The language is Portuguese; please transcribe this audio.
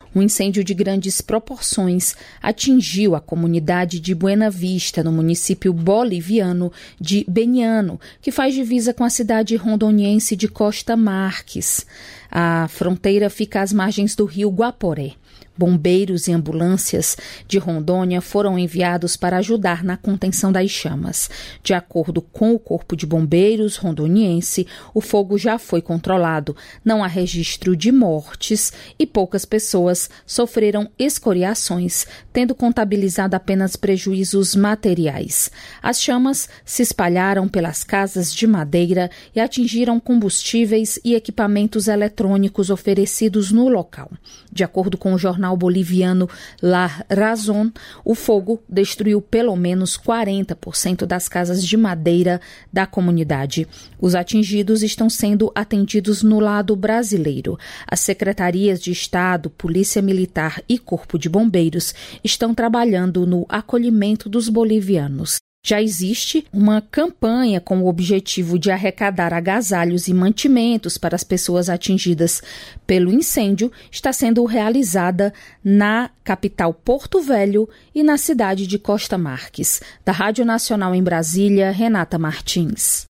Um incêndio de grandes proporções atingiu a comunidade de Buena Vista, no município boliviano de Beniano, que faz divisa com a cidade rondoniense de Costa Marques. A fronteira fica às margens do rio Guaporé. Bombeiros e ambulâncias de Rondônia foram enviados para ajudar na contenção das chamas. De acordo com o Corpo de Bombeiros rondoniense, o fogo já foi controlado. Não há registro de mortes e poucas pessoas sofreram escoriações, tendo contabilizado apenas prejuízos materiais. As chamas se espalharam pelas casas de madeira e atingiram combustíveis e equipamentos eletrônicos oferecidos no local. De acordo com o jornal boliviano La Razón, o fogo destruiu pelo menos 40% das casas de madeira da comunidade. Os atingidos estão sendo atendidos no lado brasileiro. As secretarias de Estado, Polícia Militar e Corpo de Bombeiros estão trabalhando no acolhimento dos bolivianos. Já existe uma campanha com o objetivo de arrecadar agasalhos e mantimentos para as pessoas atingidas pelo incêndio. Está sendo realizada na capital Porto Velho e na cidade de Costa Marques. Da Rádio Nacional em Brasília, Renata Martins.